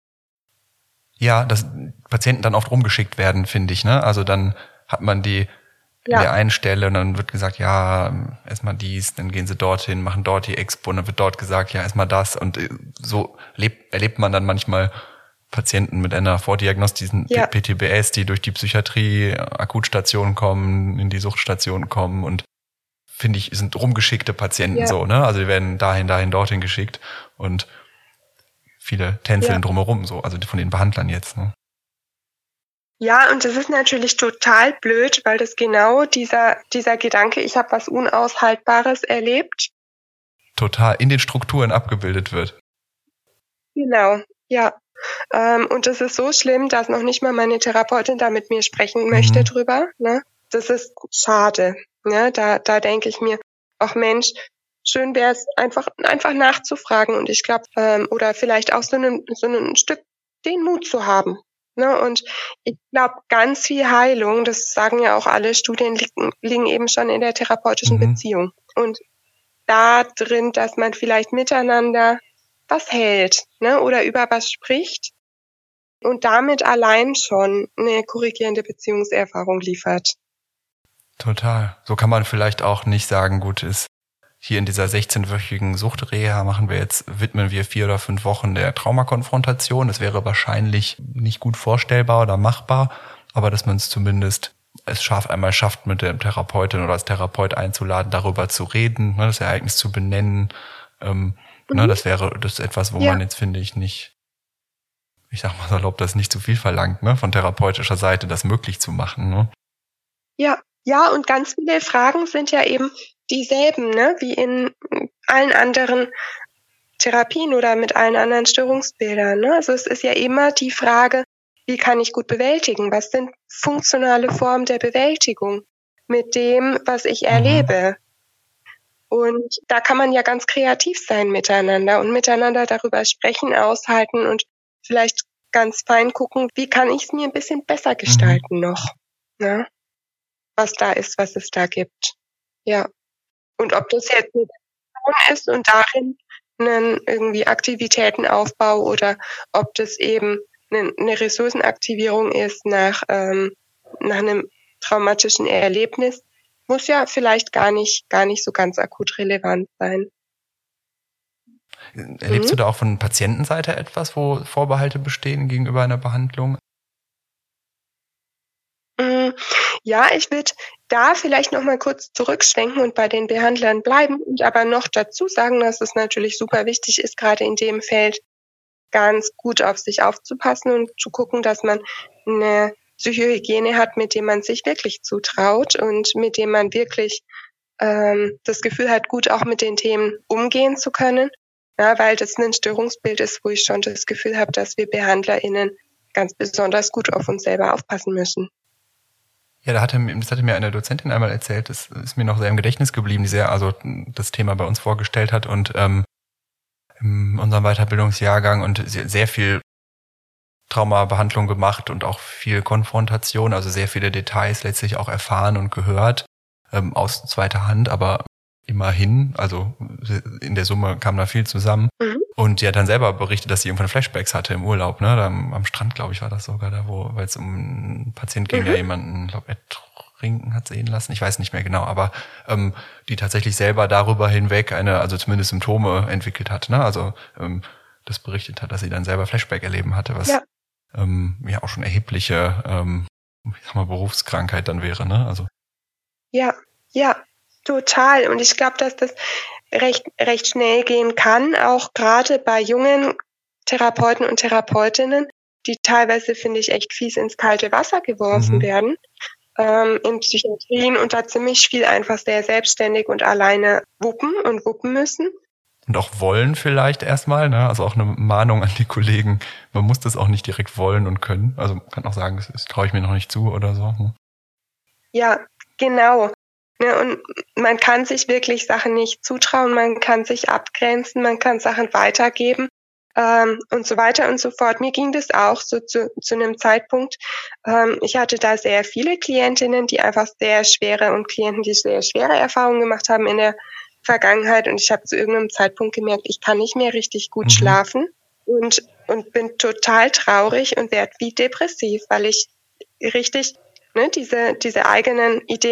Ja, dass Patienten dann oft rumgeschickt werden, finde ich. Ne? Also dann hat man die in der einen Stelle und dann wird gesagt, ja, erstmal dies, dann gehen sie dorthin, machen dort die Expo und dann wird dort gesagt, ja, erstmal das und so erlebt man dann manchmal Patienten mit einer vordiagnostischen PTBS, die durch die Psychiatrie, Akutstationen kommen, in die Suchtstationen kommen und finde ich, sind rumgeschickte Patienten so, ne? Also die werden dahin, dorthin geschickt und viele tänzeln drumherum so, also von den Behandlern jetzt, ne? Ja, und das ist natürlich total blöd, weil das genau dieser Gedanke, ich habe was Unaushaltbares erlebt. Total in den Strukturen abgebildet wird. Genau, ja. Und das ist so schlimm, dass noch nicht mal meine Therapeutin da mit mir sprechen möchte drüber. Ne? Das ist schade. Ne? Da denke ich mir, ach Mensch, schön wäre es einfach nachzufragen und ich glaube, oder vielleicht auch so ein Stück den Mut zu haben. Ne? Und ich glaube, ganz viel Heilung, das sagen ja auch alle Studien, liegen eben schon in der therapeutischen Beziehung. Und da drin, dass man vielleicht miteinander was hält, ne, oder über was spricht und damit allein schon eine korrigierende Beziehungserfahrung liefert. Total. So kann man vielleicht auch nicht sagen, gut, ist hier in dieser 16-wöchigen Suchtreha widmen wir 4 oder 5 Wochen der Traumakonfrontation. Das wäre wahrscheinlich nicht gut vorstellbar oder machbar, aber dass man es zumindest schafft, mit der Therapeutin oder als Therapeut einzuladen, darüber zu reden, ne, das Ereignis zu benennen, ne, das ist etwas, wo man jetzt, finde ich, nicht, ich sag mal salopp, das nicht zu viel verlangt, ne, von therapeutischer Seite das möglich zu machen, ne? Ja, und ganz viele Fragen sind ja eben dieselben, ne, wie in allen anderen Therapien oder mit allen anderen Störungsbildern, ne? Also es ist ja immer die Frage, wie kann ich gut bewältigen? Was sind funktionale Formen der Bewältigung mit dem, was ich erlebe? Und da kann man ja ganz kreativ sein miteinander und miteinander darüber sprechen, aushalten und vielleicht ganz fein gucken, wie kann ich es mir ein bisschen besser gestalten noch, ne? Was da ist, was es da gibt. Ja. Und ob das jetzt eine Person ist und darin einen irgendwie Aktivitätenaufbau oder ob das eben eine Ressourcenaktivierung ist nach einem traumatischen Erlebnis, muss ja vielleicht gar nicht so ganz akut relevant sein. Erlebst du da auch von Patientenseite etwas, wo Vorbehalte bestehen gegenüber einer Behandlung? Ja, ich würde da vielleicht noch mal kurz zurückschwenken und bei den Behandlern bleiben und aber noch dazu sagen, dass es natürlich super wichtig ist, gerade in dem Feld ganz gut auf sich aufzupassen und zu gucken, dass man eine Psychohygiene hat, mit dem man sich wirklich zutraut und mit dem man wirklich das Gefühl hat, gut auch mit den Themen umgehen zu können. Ja, weil das ein Störungsbild ist, wo ich schon das Gefühl habe, dass wir BehandlerInnen ganz besonders gut auf uns selber aufpassen müssen. Ja, das hatte mir eine Dozentin einmal erzählt, das ist mir noch sehr im Gedächtnis geblieben, die das Thema bei uns vorgestellt hat und in unserem Weiterbildungsjahrgang und sehr viel Traumabehandlung gemacht und auch viel Konfrontation, also sehr viele Details letztlich auch erfahren und gehört, aus zweiter Hand, aber immerhin, also in der Summe kam da viel zusammen. Und die hat dann selber berichtet, dass sie irgendwann Flashbacks hatte im Urlaub, ne? Da am Strand, glaube ich, war das sogar da, weil es um einen Patient ging, der jemanden, glaube ertrinken hat sehen lassen. Ich weiß nicht mehr genau, aber die tatsächlich selber darüber hinweg also zumindest Symptome entwickelt hat, ne? Also das berichtet hat, dass sie dann selber Flashback erleben hatte, was ja auch schon erhebliche, ich sag mal, Berufskrankheit dann wäre, ne? Also ja, total. Und ich glaube, dass das recht schnell gehen kann, auch gerade bei jungen Therapeuten und Therapeutinnen, die teilweise, finde ich, echt fies ins kalte Wasser geworfen werden, in Psychiatrien und da ziemlich viel einfach sehr selbstständig und alleine wuppen müssen. Und auch wollen vielleicht erstmal, ne? Also auch eine Mahnung an die Kollegen, man muss das auch nicht direkt wollen und können. Also man kann auch sagen, das traue ich mir noch nicht zu oder so. Ne? Ja, genau. Ne, und man kann sich wirklich Sachen nicht zutrauen, man kann sich abgrenzen, man kann Sachen weitergeben und so weiter und so fort. Mir ging das auch so zu einem Zeitpunkt. Ich hatte da sehr viele Klientinnen, die einfach Klienten, die sehr schwere Erfahrungen gemacht haben in der Vergangenheit. Und ich habe zu irgendeinem Zeitpunkt gemerkt, ich kann nicht mehr richtig gut schlafen und bin total traurig und werde wie depressiv, weil ich richtig diese eigenen Ideen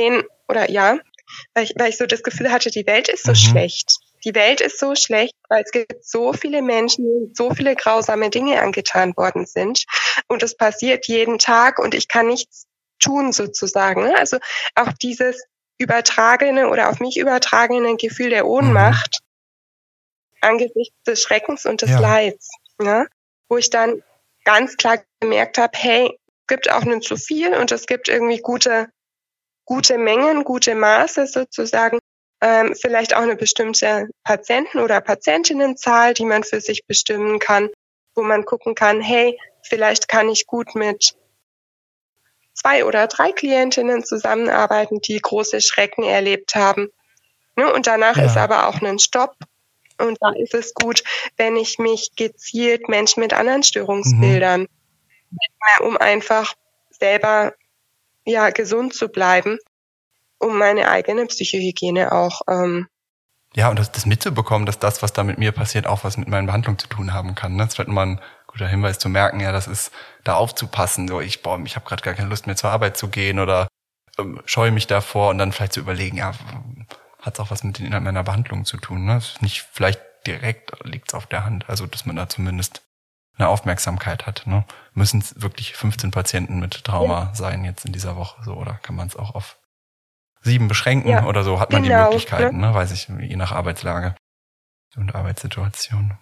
weil ich so das Gefühl hatte, die Welt ist so schlecht. Die Welt ist so schlecht, weil es gibt so viele Menschen, so viele grausame Dinge angetan worden sind. Und es passiert jeden Tag und ich kann nichts tun sozusagen. Also auch dieses übertragene oder auf mich übertragene Gefühl der Ohnmacht angesichts des Schreckens und des Leids, ne? Wo ich dann ganz klar gemerkt habe, hey, es gibt auch nicht zu viel und es gibt irgendwie gute Mengen, gute Maße sozusagen, vielleicht auch eine bestimmte Patienten- oder Patientinnenzahl, die man für sich bestimmen kann, wo man gucken kann, hey, vielleicht kann ich gut mit 2 oder 3 Klientinnen zusammenarbeiten, die große Schrecken erlebt haben. Ne? Und danach ist aber auch ein Stopp. Und da ist es gut, wenn ich mich gezielt Menschen mit anderen Störungsbildern, um einfach selber gesund zu bleiben, um meine eigene Psychohygiene auch. Ja, und das mitzubekommen, dass das, was da mit mir passiert, auch was mit meiner Behandlung zu tun haben kann. Ne? Das ist vielleicht immer ein guter Hinweis zu merken, ja, das ist da aufzupassen. So, ich habe gerade gar keine Lust mehr zur Arbeit zu gehen oder scheue mich davor und dann vielleicht zu überlegen, ja, hat es auch was mit den Inhalt meiner Behandlung zu tun. Ne? Das ist nicht vielleicht direkt, liegt es auf der Hand. Also, dass man da zumindest eine Aufmerksamkeit hat. Ne? Müssen es wirklich 15 Patienten mit Trauma sein jetzt in dieser Woche so oder kann man es auch auf 7 beschränken oder so? Hat man die Möglichkeiten, ne? Weiß ich, je nach Arbeitslage und Arbeitssituation.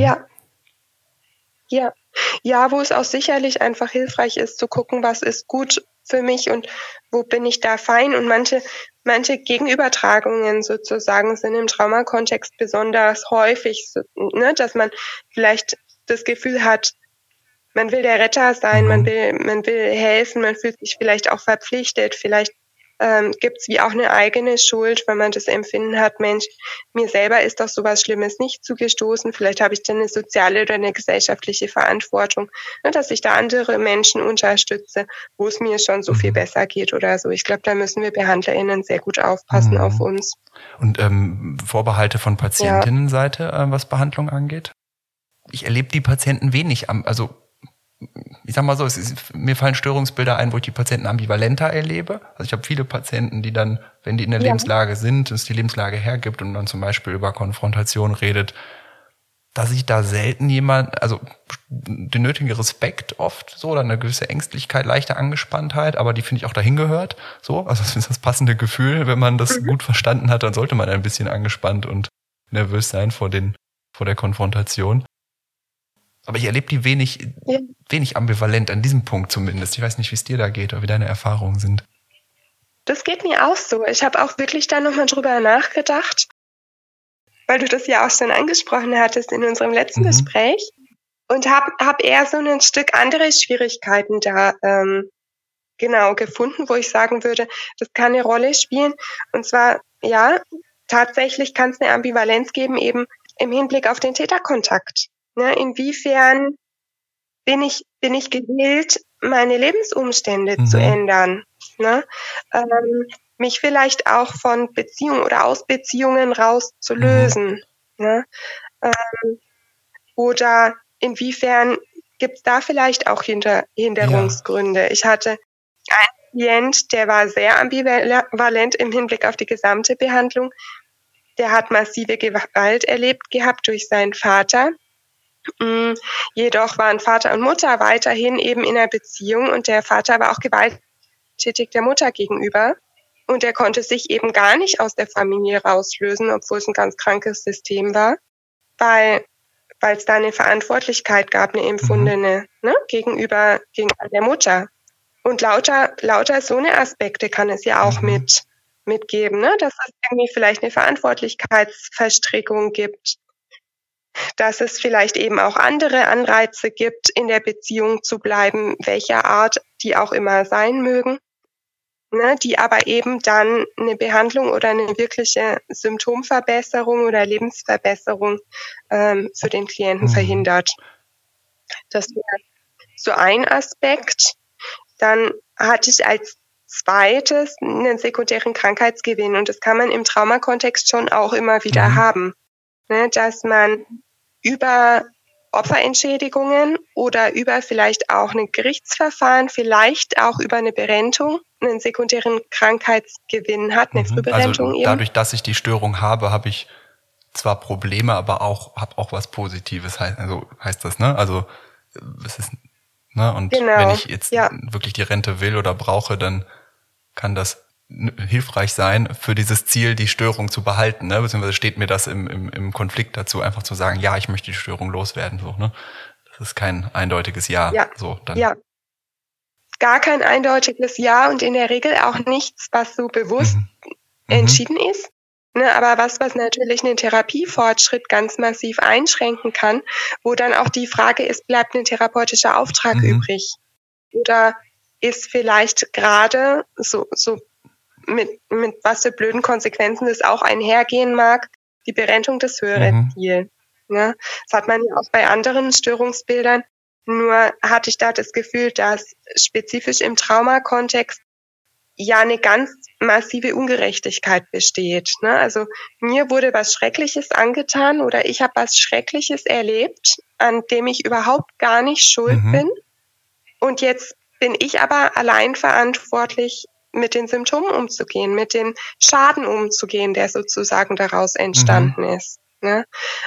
Ja, wo es auch sicherlich einfach hilfreich ist, zu gucken, was ist gut für mich und wo bin ich da fein. Und manche Gegenübertragungen sozusagen sind im Traumakontext besonders häufig, ne, dass man vielleicht das Gefühl hat, man will der Retter sein, man will helfen, man fühlt sich vielleicht auch verpflichtet, vielleicht gibt's wie auch eine eigene Schuld, wenn man das Empfinden hat, Mensch, mir selber ist doch sowas Schlimmes nicht zugestoßen, vielleicht habe ich dann eine soziale oder eine gesellschaftliche Verantwortung, ne, dass ich da andere Menschen unterstütze, wo es mir schon so viel besser geht oder so. Ich glaube, da müssen wir BehandlerInnen sehr gut aufpassen auf uns. Und Vorbehalte von Patientinnenseite, was Behandlung angeht? Ich erlebe die Patienten wenig, ich sag mal so, mir fallen Störungsbilder ein, wo ich die Patienten ambivalenter erlebe. Also ich habe viele Patienten, die dann, wenn die in der Lebenslage sind, es die Lebenslage hergibt und dann zum Beispiel über Konfrontation redet, dass ich da selten also den nötigen Respekt oft so oder eine gewisse Ängstlichkeit, leichte Angespanntheit, aber die finde ich auch dahin gehört. So, also das ist das passende Gefühl, wenn man das gut verstanden hat, dann sollte man ein bisschen angespannt und nervös sein vor der Konfrontation. Aber ich erlebe die wenig ambivalent, an diesem Punkt zumindest. Ich weiß nicht, wie es dir da geht oder wie deine Erfahrungen sind. Das geht mir auch so. Ich habe auch wirklich da nochmal drüber nachgedacht, weil du das ja auch schon angesprochen hattest in unserem letzten Gespräch und hab eher so ein Stück andere Schwierigkeiten da gefunden, wo ich sagen würde, das kann eine Rolle spielen. Und zwar, tatsächlich kann es eine Ambivalenz geben, eben im Hinblick auf den Täterkontakt. Ne, inwiefern bin ich gewillt, meine Lebensumstände zu ändern? Ne? Mich vielleicht auch von Beziehungen oder aus Beziehungen rauszulösen. Ne? Oder inwiefern gibt es da vielleicht auch Hinderungsgründe? Ich hatte einen Klient, der war sehr ambivalent im Hinblick auf die gesamte Behandlung. Der hat massive Gewalt erlebt gehabt durch seinen Vater. Jedoch waren Vater und Mutter weiterhin eben in einer Beziehung und der Vater war auch gewalttätig der Mutter gegenüber und er konnte sich eben gar nicht aus der Familie rauslösen, obwohl es ein ganz krankes System war, weil es da eine Verantwortlichkeit gab, eine empfundene, ne, gegenüber der Mutter. Und lauter so eine Aspekte kann es ja auch mitgeben, ne, dass es irgendwie vielleicht eine Verantwortlichkeitsverstrickung gibt, dass es vielleicht eben auch andere Anreize gibt, in der Beziehung zu bleiben, welcher Art die auch immer sein mögen, ne, die aber eben dann eine Behandlung oder eine wirkliche Symptomverbesserung oder Lebensverbesserung für den Klienten verhindert. Das wäre so ein Aspekt. Dann hatte ich als zweites einen sekundären Krankheitsgewinn und das kann man im Traumakontext schon auch immer wieder haben. Ne, dass man über Opferentschädigungen oder über vielleicht auch ein Gerichtsverfahren, vielleicht auch über eine Berentung, einen sekundären Krankheitsgewinn hat, eine Frühberentung also eben. Dadurch, dass ich die Störung habe ich zwar Probleme, aber habe auch was Positives, heißt das, ne? Also es ist, ne? Und Genau, wenn ich jetzt wirklich die Rente will oder brauche, dann kann das hilfreich sein, für dieses Ziel die Störung zu behalten, ne? Beziehungsweise steht mir das im Konflikt dazu, einfach zu sagen, ja, ich möchte die Störung loswerden, so, ne? Das ist kein eindeutiges Ja. So, dann. Ja. Gar kein eindeutiges Ja und in der Regel auch nichts, was so bewusst entschieden ist. Ne, aber was natürlich einen Therapiefortschritt ganz massiv einschränken kann, wo dann auch die Frage ist, bleibt ein therapeutischer Auftrag übrig? Oder ist vielleicht gerade so mit was für blöden Konsequenzen das auch einhergehen mag, die Berentung das höhere Ziel. Ne? Das hat man ja auch bei anderen Störungsbildern. Nur hatte ich da das Gefühl, dass spezifisch im Traumakontext ja eine ganz massive Ungerechtigkeit besteht. Ne? Also mir wurde was Schreckliches angetan oder ich habe was Schreckliches erlebt, an dem ich überhaupt gar nicht schuld bin. Und jetzt bin ich aber allein verantwortlich, mit den Symptomen umzugehen, mit dem Schaden umzugehen, der sozusagen daraus entstanden ist. Ne?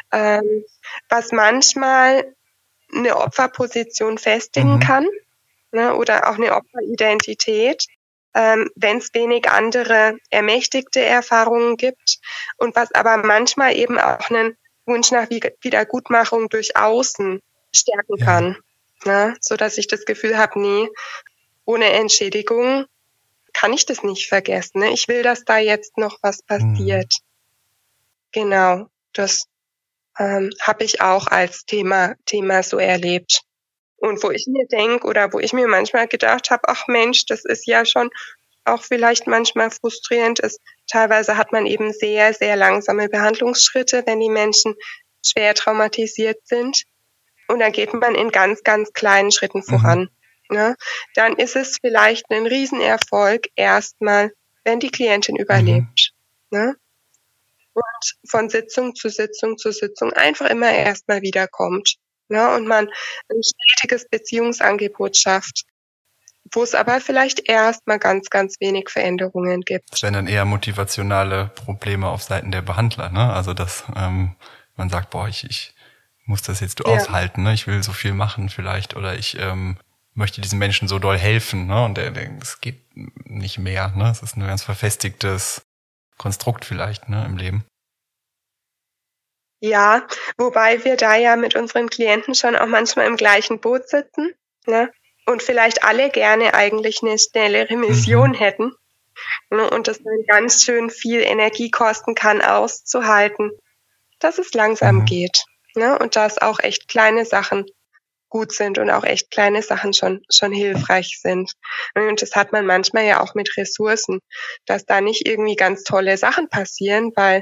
Was manchmal eine Opferposition festigen kann, ne? Oder auch eine Opferidentität, wenn es wenig andere ermächtigte Erfahrungen gibt und was aber manchmal eben auch einen Wunsch nach Wiedergutmachung durch Außen stärken kann, ne? So dass ich das Gefühl habe, nee, ohne Entschädigung kann ich das nicht vergessen. Ne? Ich will, dass da jetzt noch was passiert. Genau, das habe ich auch als Thema so erlebt. Und wo ich mir denke oder wo ich mir manchmal gedacht habe, ach Mensch, das ist ja schon auch vielleicht manchmal frustrierend ist. Teilweise hat man eben sehr, sehr langsame Behandlungsschritte, wenn die Menschen schwer traumatisiert sind. Und dann geht man in ganz, ganz kleinen Schritten voran. Ne? Dann ist es vielleicht ein Riesenerfolg erstmal, wenn die Klientin überlebt. Ne? Und von Sitzung zu Sitzung zu Sitzung einfach immer erstmal wiederkommt. Ne? Und man ein stetiges Beziehungsangebot schafft, wo es aber vielleicht erstmal ganz, ganz wenig Veränderungen gibt. Das wären dann eher motivationale Probleme auf Seiten der Behandler, ne? Also dass man sagt, boah, ich muss das jetzt aushalten, ne? Ich will so viel machen vielleicht oder ich möchte diesen Menschen so doll helfen, ne? Und es geht nicht mehr, ne? Es ist ein ganz verfestigtes Konstrukt vielleicht, ne, im Leben. Ja, wobei wir da ja mit unseren Klienten schon auch manchmal im gleichen Boot sitzen, ne? Und vielleicht alle gerne eigentlich eine schnelle Remission hätten, ne? Und das dann ganz schön viel Energie kosten kann, auszuhalten, dass es langsam geht, ne? Und dass auch echt kleine Sachen gut sind und auch echt kleine Sachen schon hilfreich sind. Und das hat man manchmal ja auch mit Ressourcen, dass da nicht irgendwie ganz tolle Sachen passieren, weil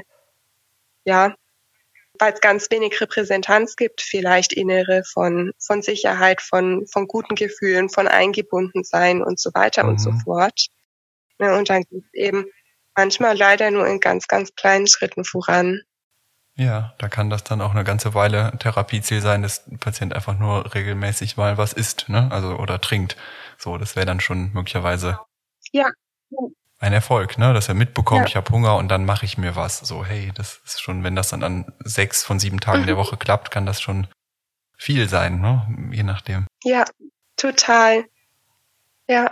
es ganz wenig Repräsentanz gibt, vielleicht innere von Sicherheit, von guten Gefühlen, von Eingebundensein und so weiter und so fort. Ja, und dann geht es eben manchmal leider nur in ganz, ganz kleinen Schritten voran. Ja, da kann das dann auch eine ganze Weile Therapieziel sein, dass ein Patient einfach nur regelmäßig mal was isst, ne? Also oder trinkt. So, das wäre dann schon möglicherweise ein Erfolg, ne? Dass er mitbekommt, ich habe Hunger und dann mache ich mir was. So, hey, das ist schon, wenn das dann an 6 von 7 Tagen der Woche klappt, kann das schon viel sein, ne? Je nachdem. Ja, total. Ja.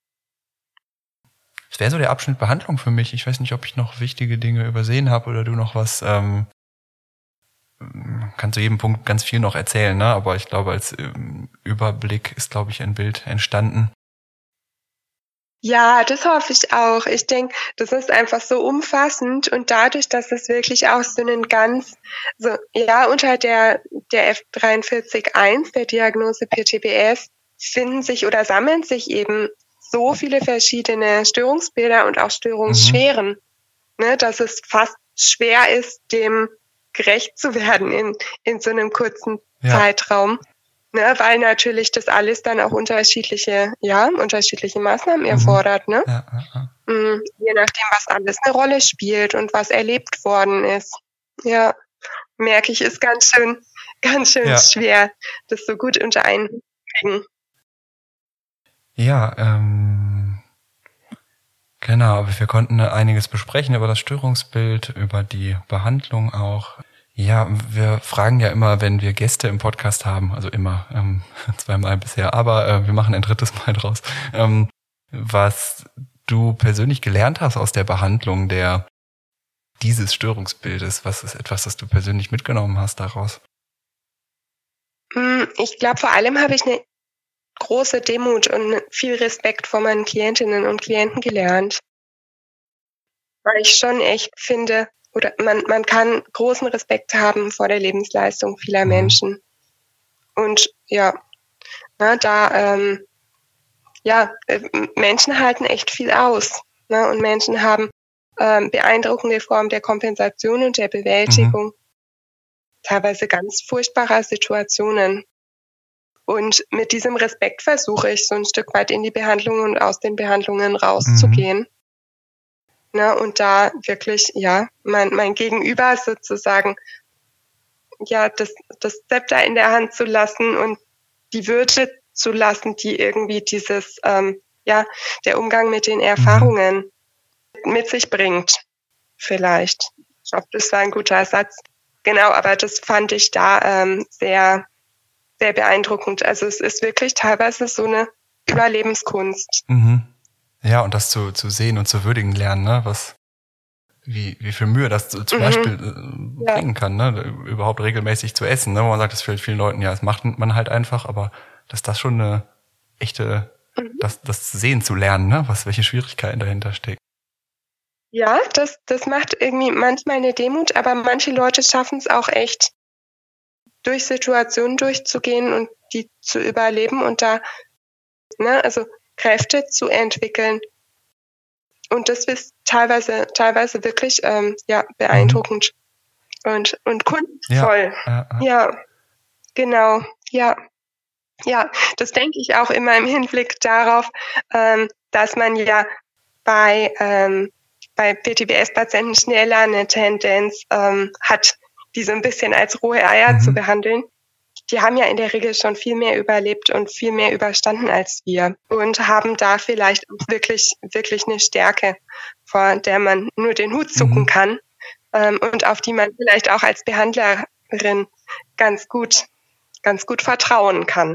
Das wäre so der Abschnitt Behandlung für mich. Ich weiß nicht, ob ich noch wichtige Dinge übersehen habe oder du noch was kann zu jedem Punkt ganz viel noch erzählen, ne? Aber ich glaube, als Überblick ist, glaube ich, ein Bild entstanden. Ja, das hoffe ich auch. Ich denke, das ist einfach so umfassend und dadurch, dass es wirklich auch so einen unter der F43.1, der Diagnose PTBS, finden sich oder sammeln sich eben so viele verschiedene Störungsbilder und auch Störungsschweren, ne, dass es fast schwer ist, dem gerecht zu werden in so einem kurzen Zeitraum, ne, weil natürlich das alles dann auch unterschiedliche Maßnahmen erfordert, ne? Je nachdem, was alles eine Rolle spielt und was erlebt worden ist. Ja, merke ich, ist ganz schön schwer, das so gut unter einen zu kriegen. Ja, Genau, aber wir konnten einiges besprechen über das Störungsbild, über die Behandlung auch. Ja, wir fragen ja immer, wenn wir Gäste im Podcast haben, also immer, 2-mal bisher, aber wir machen ein 3. Mal draus, was du persönlich gelernt hast aus der Behandlung dieses Störungsbildes. Was ist etwas, das du persönlich mitgenommen hast daraus? Ich glaube, vor allem habe ich eine große Demut und viel Respekt vor meinen Klientinnen und Klienten gelernt. Weil ich schon echt finde, oder man kann großen Respekt haben vor der Lebensleistung vieler Menschen. Und Menschen halten echt viel aus. Ne? Und Menschen haben beeindruckende Formen der Kompensation und der Bewältigung. Teilweise ganz furchtbarer Situationen. Und mit diesem Respekt versuche ich so ein Stück weit in die Behandlung und aus den Behandlungen rauszugehen. Na, und da wirklich, mein Gegenüber sozusagen, das Zepter in der Hand zu lassen und die Würde zu lassen, die irgendwie dieses, der Umgang mit den Erfahrungen mit sich bringt. Vielleicht. Ich hoffe, das war ein guter Satz. Genau, aber das fand ich da sehr, sehr beeindruckend. Also es ist wirklich teilweise so eine Überlebenskunst. Ja, und das zu sehen und zu würdigen lernen, ne? Wie viel Mühe das zum Beispiel bringen kann, ne? Überhaupt regelmäßig zu essen, ne? Wo man sagt, das fällt vielen Leuten, das macht man halt einfach, aber dass das schon eine echte, das sehen zu lernen, ne? Welche Schwierigkeiten dahinter stecken. Ja, das macht irgendwie manchmal eine Demut, aber manche Leute schaffen es auch echt, durch Situationen durchzugehen und die zu überleben und da, also Kräfte zu entwickeln. Und das ist teilweise wirklich beeindruckend und kunstvoll. Ja, genau. Ja, das denke ich auch immer im Hinblick darauf, dass man ja bei PTBS-Patienten schneller eine Tendenz hat, die so ein bisschen als rohe Eier zu behandeln. Die haben ja in der Regel schon viel mehr überlebt und viel mehr überstanden als wir und haben da vielleicht auch wirklich, wirklich eine Stärke, vor der man nur den Hut zucken kann und auf die man vielleicht auch als Behandlerin ganz gut vertrauen kann.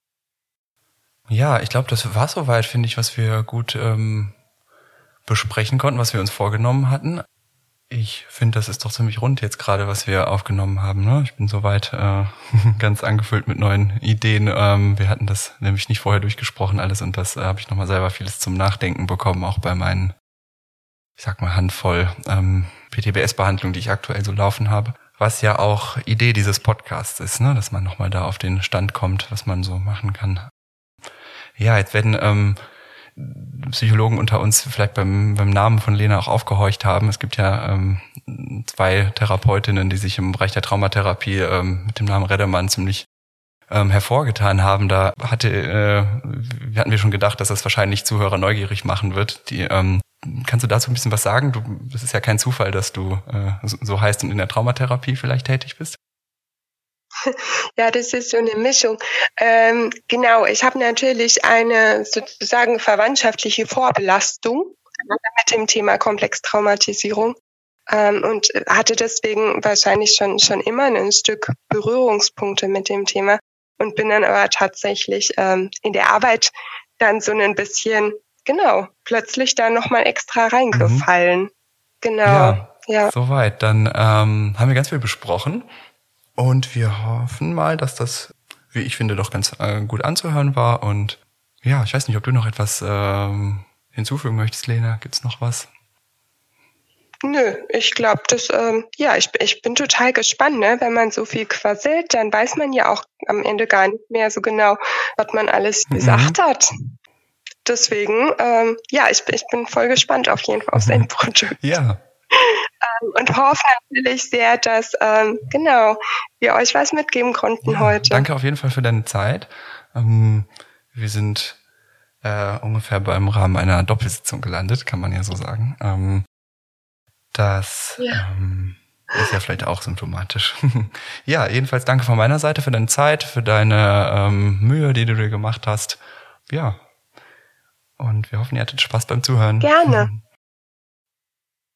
Ja, ich glaube, das war soweit, finde ich, was wir gut besprechen konnten, was wir uns vorgenommen hatten. Ich finde, das ist doch ziemlich rund jetzt gerade, was wir aufgenommen haben. Ne? Ich bin soweit ganz angefüllt mit neuen Ideen. Wir hatten das nämlich nicht vorher durchgesprochen alles und das habe ich nochmal selber vieles zum Nachdenken bekommen, auch bei meinen, Handvoll PTBS-Behandlungen, die ich aktuell so laufen habe. Was ja auch Idee dieses Podcasts ist, ne? Dass man nochmal da auf den Stand kommt, was man so machen kann. Ja, jetzt werden Psychologen unter uns vielleicht beim Namen von Lena auch aufgehorcht haben. Es gibt ja 2 Therapeutinnen, die sich im Bereich der Traumatherapie mit dem Namen Reddermann ziemlich hervorgetan haben. Da hatten wir schon gedacht, dass das wahrscheinlich Zuhörer neugierig machen wird. Kannst du dazu ein bisschen was sagen? Das ist ja kein Zufall, dass du so heißt und in der Traumatherapie vielleicht tätig bist. Ja, das ist so eine Mischung. Genau, ich habe natürlich eine sozusagen verwandtschaftliche Vorbelastung mit dem Thema Komplextraumatisierung und hatte deswegen wahrscheinlich schon immer ein Stück Berührungspunkte mit dem Thema und bin dann aber tatsächlich in der Arbeit dann so ein bisschen, plötzlich da nochmal extra reingefallen. Genau. Ja. Soweit. Dann haben wir ganz viel besprochen. Und wir hoffen mal, dass das, wie ich finde, doch ganz gut anzuhören war. Und ja, ich weiß nicht, ob du noch etwas hinzufügen möchtest, Lena. Gibt's noch was? Nö, ich glaube, ich bin total gespannt, ne? Wenn man so viel quasselt, dann weiß man ja auch am Ende gar nicht mehr so genau, was man alles gesagt hat. Deswegen, ich bin voll gespannt auf jeden Fall aufs Endprodukt. Ja. Und hoffe natürlich sehr, dass wir euch was mitgeben konnten heute. Danke auf jeden Fall für deine Zeit. Wir sind ungefähr beim Rahmen einer Doppelsitzung gelandet, kann man ja so sagen. Das ist ja vielleicht auch symptomatisch. Ja, jedenfalls danke von meiner Seite für deine Zeit, für deine Mühe, die du dir gemacht hast. Ja, Und wir hoffen, ihr hattet Spaß beim Zuhören. Gerne.